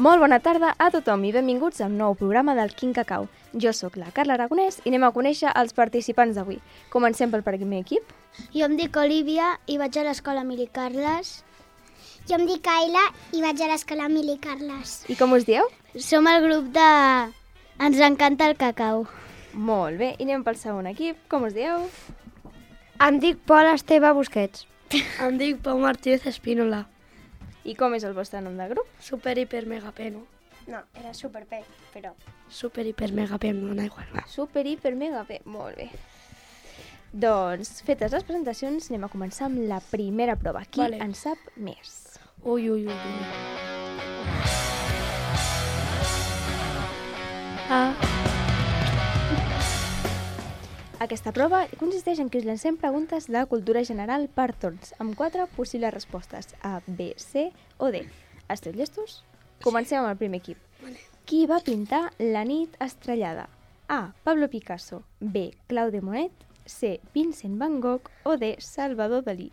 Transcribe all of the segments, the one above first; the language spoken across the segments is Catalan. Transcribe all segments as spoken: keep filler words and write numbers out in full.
Molt bona tarda a tothom i benvinguts a un nou programa del Quin Cacau. Jo sóc la Carla Aragonès i anem a conèixer els participants d'avui. Comencem pel primer equip. Jo em dic Olivia i vaig a l'escola Mili Carles. Jo em dic Aila i vaig a l'escola Mili Carles. I com us dieu? Som el grup de... Ens encanta el cacau. Molt bé, i anem pel segon equip. Com us dieu? Em dic Pol Esteve Busquets. Em dic Pau Martínez Espínola. I com és el vostre nom de grup? Super, hiper, mega, P, no? No, era super P, però... Super, hiper, mega, P, no, no igual. Va. Super, hiper, mega, P. Molt bé. Doncs, fetes les presentacions, anem a començar amb la primera prova. Qui Vale. en sap més? Ui, ui, ui, ui. Ah. Aquesta prova consisteix en que us llancem preguntes de cultura general per torns, amb quatre possibles respostes, A, B, C o D. Esteu llestos? Comencem amb el primer equip. Vale. Qui va pintar La nit estrellada? A, Pablo Picasso, B, Claude Monet, C, Vincent Van Gogh o D, Salvador Dalí.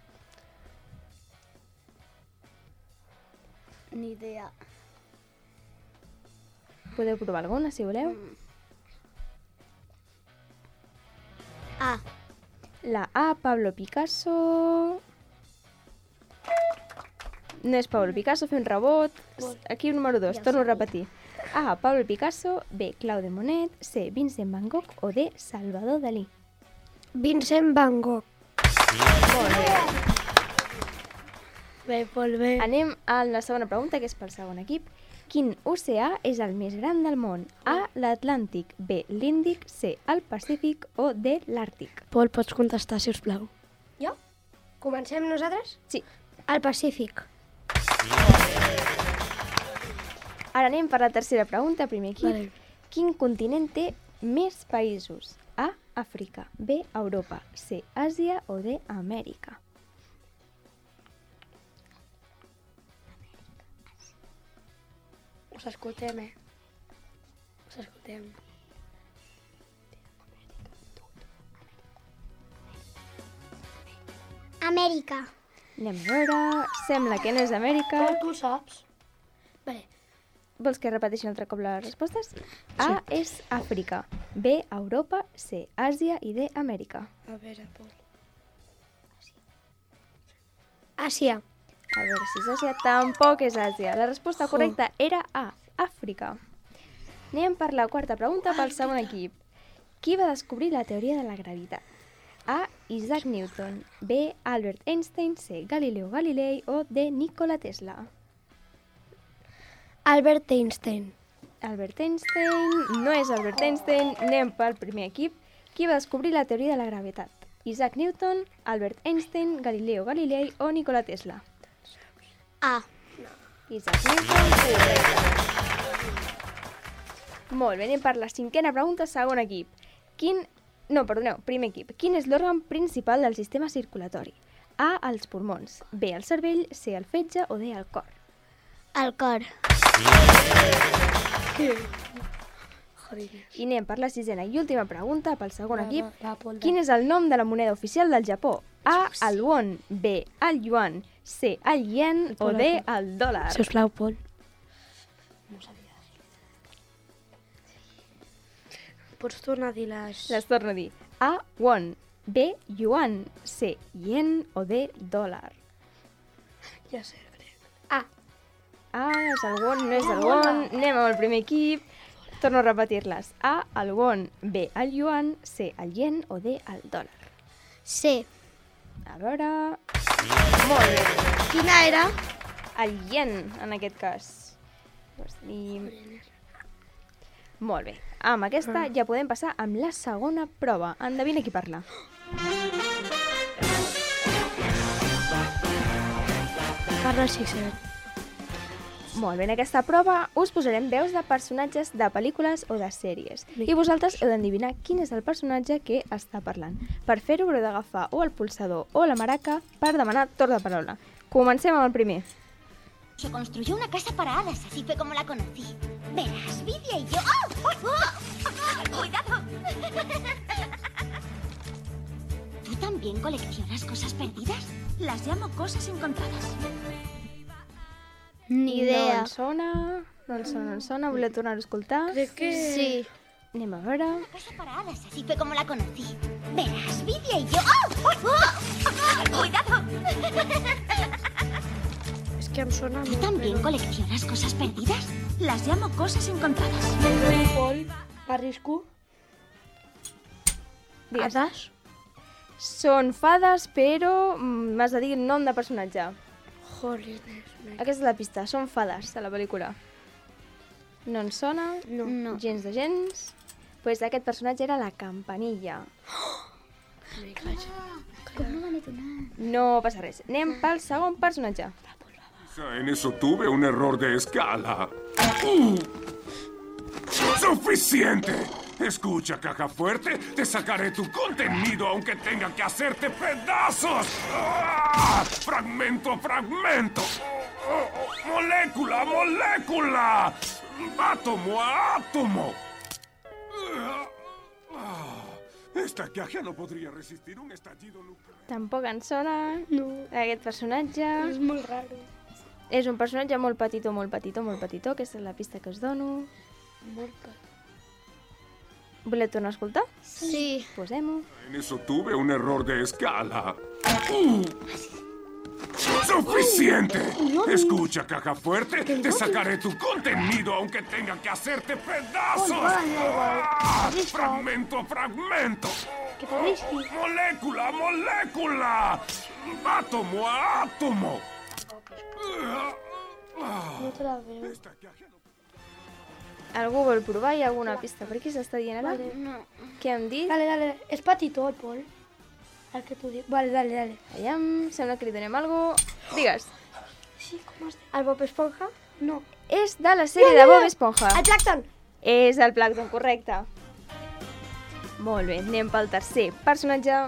Ni idea. Podeu provar alguna, si voleu. A. La A, Pablo Picasso... No és Pablo Picasso, fer un rebot. Equip número dos, torno a repetir. A, Pablo Picasso, B, Claude Monet, C, Vincent Van Gogh o D, Salvador Dalí. Vincent Van Gogh. Molt bé. Bé, Pol, bé. Anem a la segona pregunta, que és pel segon equip. Quin oceà és el més gran del món? A, l'Atlàntic, B, l'Índic, C, el Pacífic o D, l'Àrtic. Pol, pots contestar, si us plau. Jo? Comencem nosaltres? Sí. El Pacífic. Ara anem per la tercera pregunta, primer equip. Vale. Quin continent té més països? A, Àfrica, B, Europa, C, Àsia o D, Amèrica. Us escoltem, eh? Us escoltem. Amèrica. Anem a veure... Sembla que no és Amèrica. Pol, tu saps? Vale. Vols que repeteixi un altre cop les respostes? A és Àfrica, B, Europa, C, Àsia i D, Amèrica. A veure, Pol. Àsia. A veure si és Àsia. Tampoc és Àsia. La resposta correcta era A, Àfrica. Anem per la quarta pregunta pel segon equip. Qui va descobrir la teoria de la gravitat? A, Isaac Newton, B, Albert Einstein, C, Galileo Galilei o D, Nikola Tesla. Albert Einstein. Albert Einstein, no és Albert Einstein, anem pel primer equip. Qui va descobrir la teoria de la gravetat? Isaac Newton, Albert Einstein, Galileo Galilei o Nikola Tesla. A. Isaac Newton, correcte. Molt bé, anem per la cinquena pregunta, segon equip. Quin... No, perdoneu, primer equip. Quin és l'òrgan principal del sistema circulatori? A, els pulmons, B, el cervell, C, el fetge o D, el cor. El cor. I anem per la sisena i última pregunta pel segon Va, equip. va, va, Pol, va. Quin és el nom de la moneda oficial del Japó? A, el won, B, el yuan, C, el yen o D, el dòlar. Si us plau, Pol. No ho sabies. Pots tornar a dir les... Les torno a dir. A, won, B, yuan, C, yen o D, dòlar. Ja sé, crec. A, és el won, no és el won. Anem amb el primer equip. Torno a repetir-les. A, el won, B, el yuan, C, el yen o D, el dòlar. C. A veure... Molt bé. Quina era? El yen, en aquest cas. Llavors tenim... Molt bé. Amb aquesta ja podem passar amb la segona prova. Endevina qui parla. Carla Sixer. Molt bé, en aquesta prova us posarem veus de personatges de pel·lícules o de sèries. I vosaltres heu d'endevinar quin és el personatge que està parlant. Per fer-ho haureu d'agafar o el pulsador o la maraca per demanar torn de paraula. Comencem amb el primer. Se construyó una casa para hadas, así fue como la conocí. Verás, Vidia y yo... ¡Oh! ¡Oh! ¡Oh! ¡Cuidado! ¿Tú también coleccionas cosas perdidas? Las llamo cosas encontradas. Ni No idea. ens sona, no ens sona, no ens sona. Voleu tornar a escoltar? Crec que... Sí. Anem a veure. Una casa para hadas, así fue como la conocí. Verás, Vidia y yo... ¡Oh! ¡Oh! ¡Oh! ¡Cuidado! És que em sona ¿Tú molt, también però... coleccionas cosas perdidas? Las llamo cosas encontradas. Pol, arrisco. Digues. Hades? Són fades, però mm, m'has de dir el nom de personatge. Jolines, me... Aquesta és la pista, són fades de la pel·lícula. No ens sona, No. No. gens de gens. Pues aquest personatge era la Campanilla. Me caig. Com no van donar? No passa res. Anem pel segon personatge. En eso tuve un error de escala. ¡Uh! ¡Suficiente! Escucha, caja fuerte, te sacaré tu contenido aunque tenga que hacerte pedazos. ¡Ah! ¡Fragmento a fragmento! ¡Oh, oh, oh! ¡Molécula a molécula! ¡Átomo a átomo! Ah, esta caja no podría resistir un estallido nuclear. Tampoc ens sona No. aquest personatge. És molt raro. És un personatge molt petitó, molt petitó, molt petitó. Aquesta és la pista que us dono. Molt petit. Voleu tornar a escoltar? Sí. Posem-ho. En eso tuve un error de escala. ¡Uh! ¡Suficiente! Escucha, caja fuerte, te sacaré tu contenido aunque tenga que hacerte pedazos. ¡Ah! ¡Fragmento a fragmento! Que t'arrisqui. ¡Molécula a molécula! ¡Átomo a átomo! No te la veo. Esta caja no... Algú vol provar? Hi ha alguna pista per aquí s'està dient ara? Vale. No. Què hem dit? Dale, dale. És petitó, el Pol. El que t'ho dic. Vale, dale, dale. Aviam, sembla que li donem alguna cosa. Digues. Sí, com has dit? El Bob Esponja? No. És de la sèrie de Bob Esponja. El Plàcton! És el plàncton, correcte. Molt bé, anem pel tercer personatge.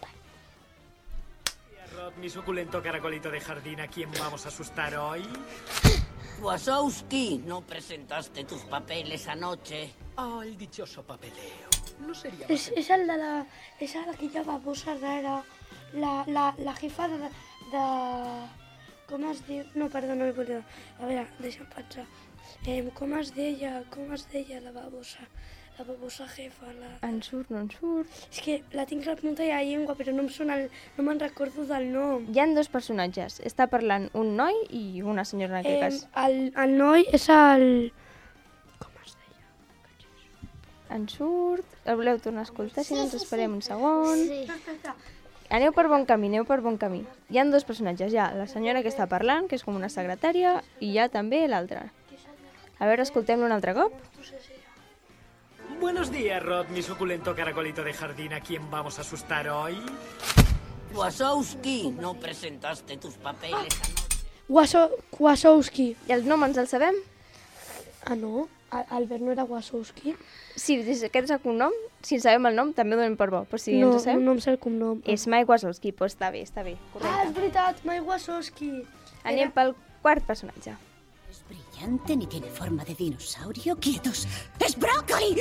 Rod, mi suculento caracolito de jardín, ¿a quién vamos a asustar hoy? Wazowski, ¿no presentaste tus papeles anoche? Oh, el dichoso papeleo. No sería És, és el de la... És el que lleva bossa rara. La, la, la jefa de, de... Com es diu? No, perdó, no he volia... A veure, deixa'm pensar. Eh, com es deia? Com es deia la babosa? La babosa jefa, la... En surt, no en surt. És que la tinc a la punta de la llengua, però no em sona el... No me'n recordo del nom. Hi han dos personatges. Està parlant un noi i una senyora en aquest Eh, cas. el, el noi és el... Com es deia? En surt. El voleu tornar a escoltar? Si no, ens esperem un segon. Sí. Aneu per bon camí, aneu per bon camí. Hi han dos personatges. Hi ha la senyora que està parlant, que és com una secretària, i hi ha també l'altra. A veure, escoltem-lo un altre cop. Buenos días, Rod, mi suculento caracolito de jardín, ¿a quién vamos a asustar hoy? Wazowski, ¿no presentaste tus papeles anoche? Waso... Wasowski. I el nom ens el sabem? Ah, no? Al- Albert no era Wasowski? Sí, des- aquest és el cognom. Si en sabem el nom, també ho donem per bo. Però si no, ens el sabem... no em sé el cognom. És Mike Wazowski. Doncs està bé, està bé. Ah, Correcte. és veritat, Mike Wasowski. Anem pel quart personatge. Es brillante ni tiene forma de dinosaurio. ¡Quietos! ¡Es brócoli!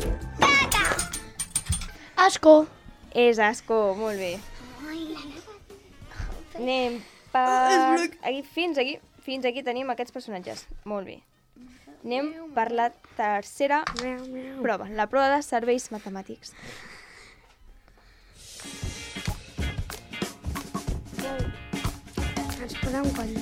Asco. És Asco, molt bé. Anem per... Aquí, fins aquí, fins aquí tenim aquests personatges. Molt bé. Anem per la tercera prova, la prova de serveis matemàtics. Ens podem guanyar.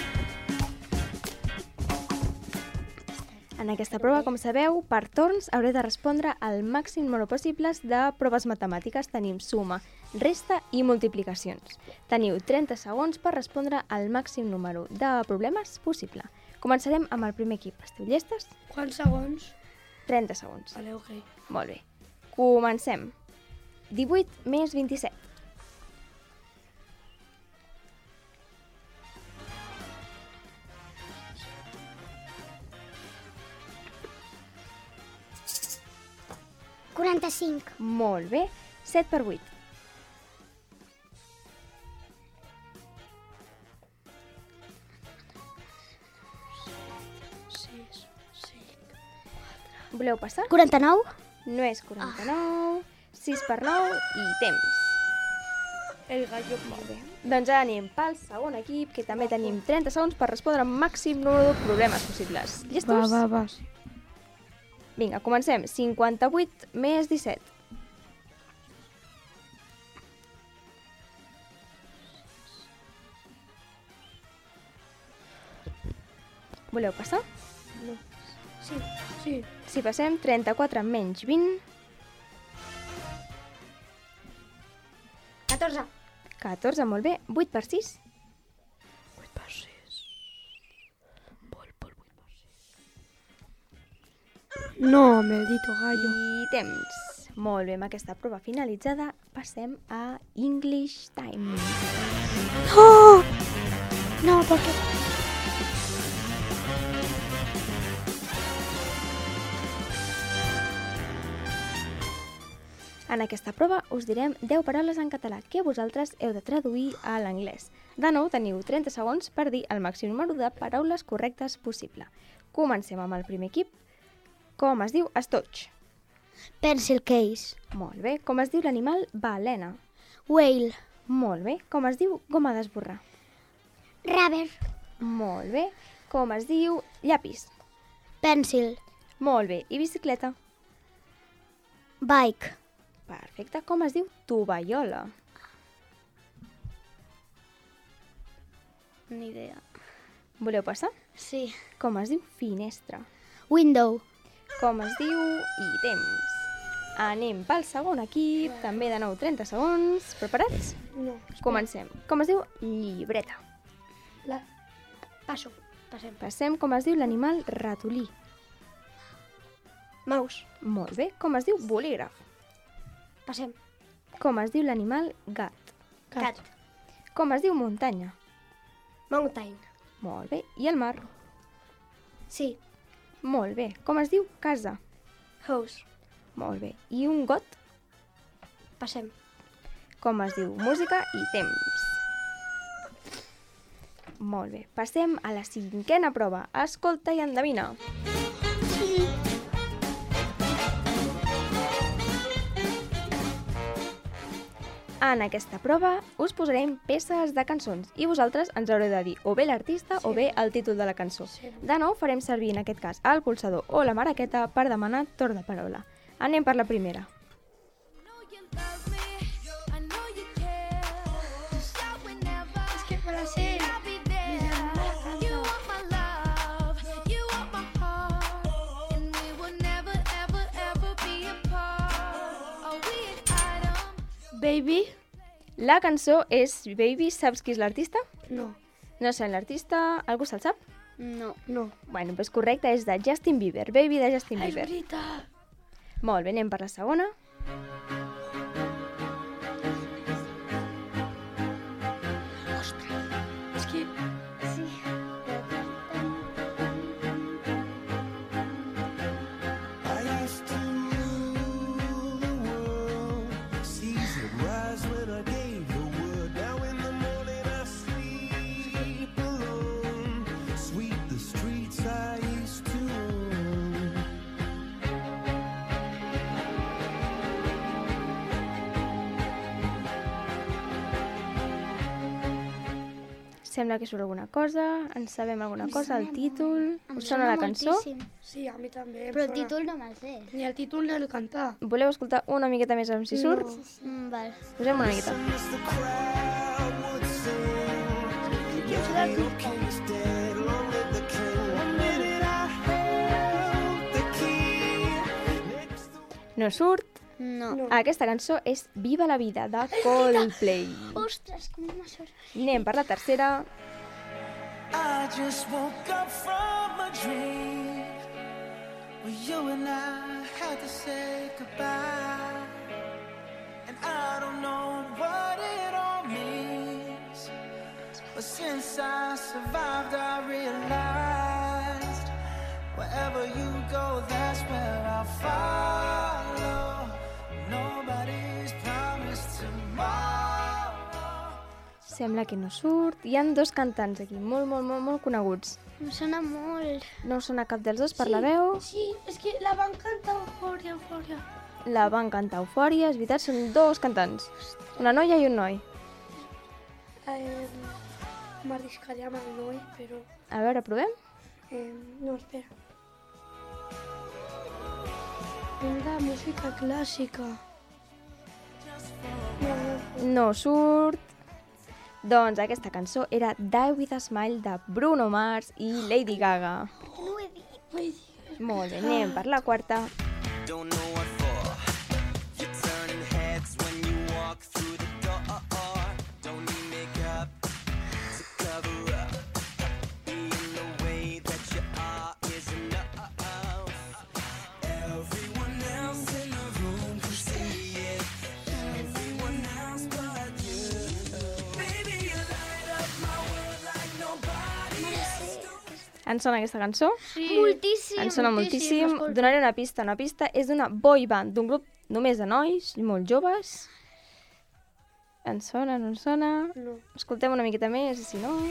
En aquesta prova, com sabeu, per torns hauré de respondre al màxim número possibles de proves matemàtiques. Tenim suma, resta i multiplicacions. Teniu trenta segons per respondre al màxim número de problemes possible. Començarem amb el primer equip. Esteu llestes? Quants segons? trenta segons. Vale, ok. Molt bé. Comencem. divuit més vint-i-set. quaranta-cinc. Molt bé. set per vuit. sis, cinc... Voleu passar? quaranta-nou. No és quaranta-nou. sis per nou i temps. El gallo. Molt bé. Doncs ara anem pel segon equip, que també tenim trenta segons per respondre amb màxim número de problemes possibles. Llestos? Va, va, va. Vinga, comencem. cinquanta-vuit més disset. Voleu passar? No. Sí, sí. Si passem, trenta-quatre menys vint. catorze. catorze, molt bé. vuit per sis. vuit per sis. Vol, vol, vuit per sis. No, maldito gallo. I temps. Molt bé, amb aquesta prova finalitzada, passem a English Time. No! No, perquè... En aquesta prova us direm deu paraules en català que vosaltres heu de traduir a l'anglès. De nou, teniu trenta segons per dir el màxim número de paraules correctes possible. Comencem amb el primer equip. Com es diu estoig? Pencil case. Molt bé. Com es diu l'animal balena? Whale. Molt bé. Com es diu goma d'esborrar? Rubber. Molt bé. Com es diu llapis? Pencil. Molt bé. I bicicleta? Bike. Perfecte. Com es diu tovallola? Ni idea. Voleu passar? Sí. Com es diu finestra? Window. Com es diu i temps. Anem pel segon equip, també de nou trenta segons. Preparats? No. Comencem. Com es diu llibreta? La... Passo. Passem. Passem. Com es diu l'animal ratolí? Mouse. Molt bé. Com es diu bolígraf? Passem. Com es diu l'animal gat? Cat. Com es diu muntanya? Mountain. Molt bé. I el mar? Sí. Molt bé. Com es diu casa? House. Molt bé. I un got? Passem. Com es diu música i temps. Molt bé. Passem a la cinquena prova. Escolta i endevina. En aquesta prova us posarem peces de cançons i vosaltres ens haureu de dir o bé l'artista sí. o bé el títol de la cançó. Sí. De nou farem servir en aquest cas el pulsador o la maraqueta per demanar torn de paraula. Anem per la primera. És que me la sé. Baby. La cançó és Baby. Saps qui és l'artista? No. No sé l'artista. Algú se'l sap? No. No. Bueno, doncs correcte, és de Justin Bieber. Baby de Justin És Bieber. veritat. Molt bé, anem per la segona. Ostres. És que... Sí. Sembla que surt alguna cosa, en sabem alguna cosa, el títol... Us sona la cançó? moltíssim. Sí, a mi també. em Però el sona. títol no me'l sé. Ni el títol ni el cantar. Voleu escoltar una miqueta més amb si surt? Mm, val. Posem una miqueta. No surt? No. No. Aquesta cançó és Viva la vida, de Coldplay. Ostres, com m'ha sort. Anem per la tercera. I just woke up from a dream where you and I had to say goodbye, and I don't know what it all means, but since I survived I realized wherever you go that's where I'll follow. Nobody's promised tomorrow. Sembla que no surt. Hi han dos cantants aquí, molt, molt, molt, molt coneguts. Em sona molt. No us sona cap dels dos per la veu. Sí, és que la van cantar Eufòria, Eufòria. La van cantar Eufòria, és veritat, són dos cantants. Una noia i un noi. eh, mariscaria amb el noi, però... A veure, provem? Eh, no, espera. Un de música clàssica. No, no. No surt. Doncs aquesta cançó era Die With A Smile de Bruno Mars i Lady Gaga. No ho he dit. Ho he dit. Molt bé, anem per la quarta. Don't know what for. You're turning heads when you walk through the door. Don't need makeup to cover up. Being the way that you are is enough. Everyone else in the room can see it. Everyone else but you. Baby, you light up my world like nobody else. Ens sona aquesta cançó? Sí. Moltíssim, Ens sona moltíssim. l'escolto. Donaré una pista. Una pista és d'una boy band, d'un grup només de nois, molt joves. Ens sona, no ens sona? No. Escoltem una miqueta més, si no...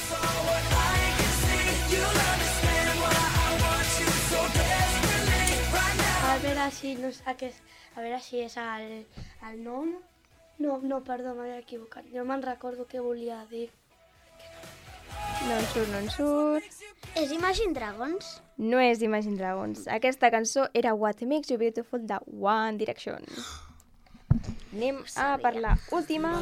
A veure si no és aquest... A veure si és el, el nom. No, no, perdó, m'he equivocat. Jo me'n recordo què volia dir. No en surt, no en surt... És Imagine Dragons? No és Imagine Dragons. Aquesta cançó era What Makes You Beautiful de One Direction. Anem a per la última.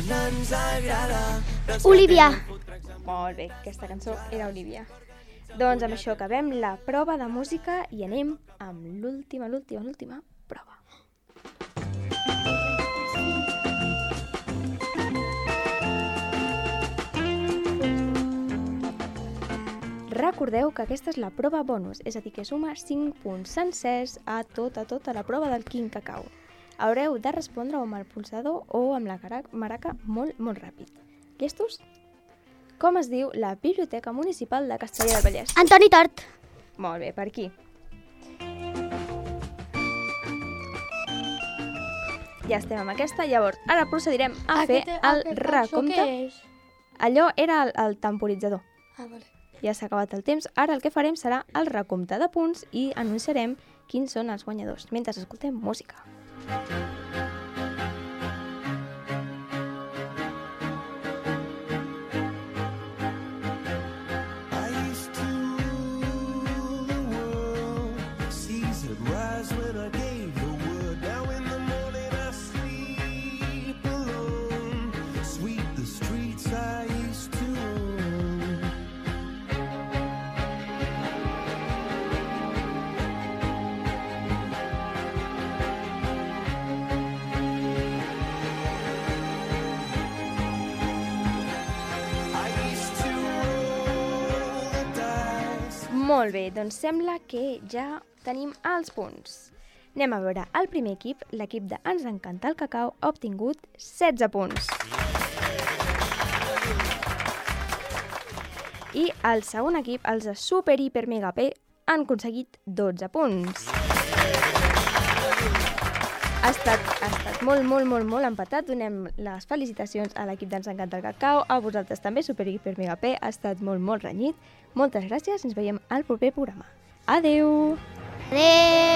Olivia. Molt bé, aquesta cançó era Olivia. Doncs amb això acabem la prova de música i anem amb l'última, l'última, l'última prova. Recordeu que aquesta és la prova bonus, és a dir, que suma cinc punts sencers a tota, tota la prova del King Cacau. Haureu de respondre o amb el pulsador o amb la maraca molt, molt ràpid. Llestos? Com es diu la Biblioteca Municipal de Castellar del Vallès? Antoni Tort. Molt bé, per aquí. Ja estem amb aquesta, llavors ara procedirem a fer el recompte. Què és? Allò era el, el temporitzador. Ah, vale. Ja s'ha acabat el temps. Ara el que farem serà el recompte de punts i anunciarem quins són els guanyadors, mentre escoltem música. Molt bé, doncs sembla que ja tenim els punts. Anem a veure el primer equip, l'equip de Ens encanta el cacau, ha obtingut setze punts. I el segon equip, els de Super Hiper Mega P, han aconseguit dotze punts. Ha estat, ha estat molt, molt, molt, molt empatat. Donem les felicitacions a l'equip d'Ens encanta el cacau, a vosaltres també, Super Hiper Mega P, ha estat molt, molt renyit. Moltes gràcies, ens veiem al proper programa. Adeu! Adeu!